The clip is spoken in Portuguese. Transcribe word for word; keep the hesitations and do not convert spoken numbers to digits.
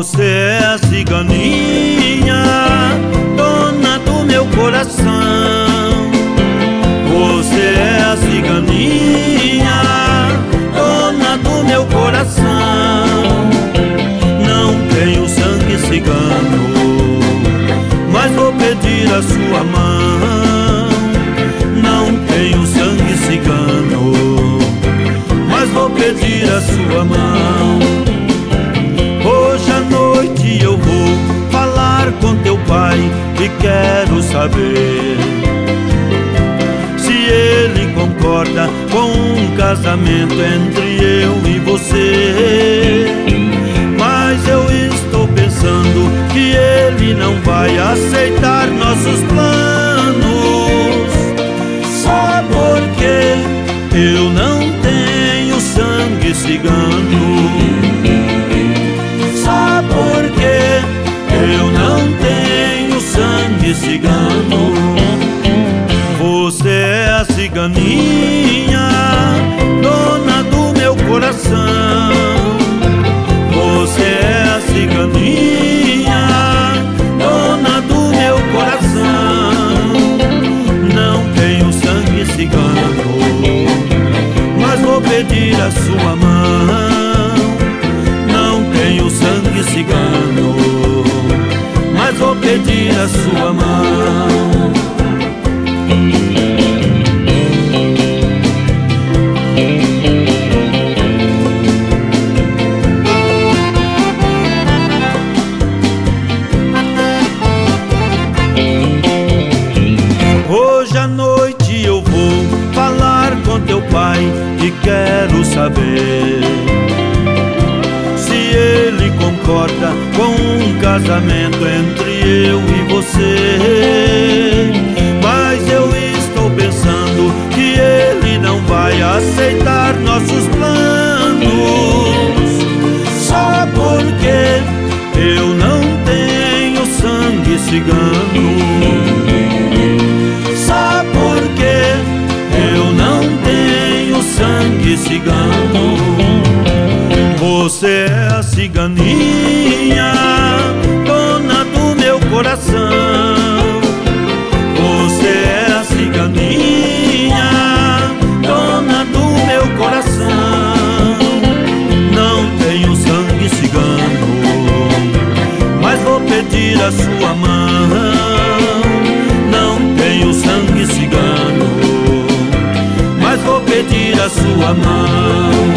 Você é a ciganinha, dona do meu coração. Você é a ciganinha, dona do meu coração. Não tenho sangue cigano, mas vou pedir a sua mão. Não tenho sangue cigano, mas vou pedir a sua mão. Hoje à noite eu vou falar com teu pai e quero saber se ele concorda com um casamento entre eu e você. Mas eu estou pensando que ele não vai aceitar nossos planos, só porque eu não tenho sangue cigano. Só porque eu não tenho sangue cigano. Você é a ciganinha, dona do meu coração. Você é a ciganinha, dona do meu coração. Não tenho sangue cigano, mas vou pedir a sua mão. Não tenho sangue cigano, mas vou pedir a sua mão. Hoje à noite eu vou falar com teu pai e quero saber se ele concorda com um casamento entre eu e você. Mas eu estou pensando que ele não vai aceitar nossos planos, só porque eu não tenho sangue cigano. Só porque eu não tenho sangue cigano. Você é a ciganinha, dona do meu coração. Você é a ciganinha, dona do meu coração. Não tenho sangue cigano, mas vou pedir a sua mão. Não tenho sangue cigano, mas vou pedir a sua mão.